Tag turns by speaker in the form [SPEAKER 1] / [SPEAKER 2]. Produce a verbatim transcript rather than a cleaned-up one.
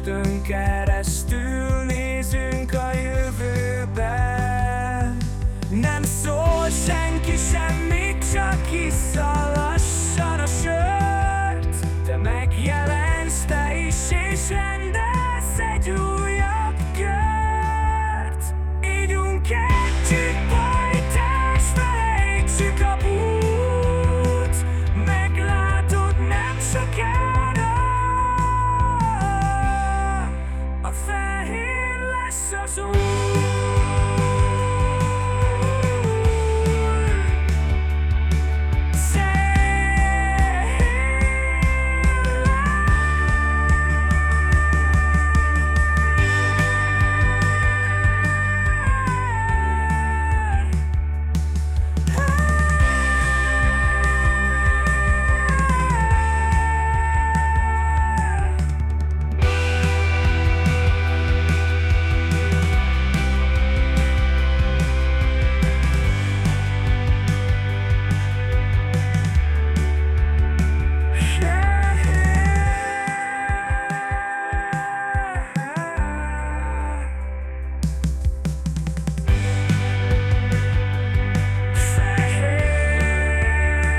[SPEAKER 1] földön keresztül nézünk a jövőbe. Nem szól senki semmit, csak issza lassan a sört. Te megjelensz, te is, és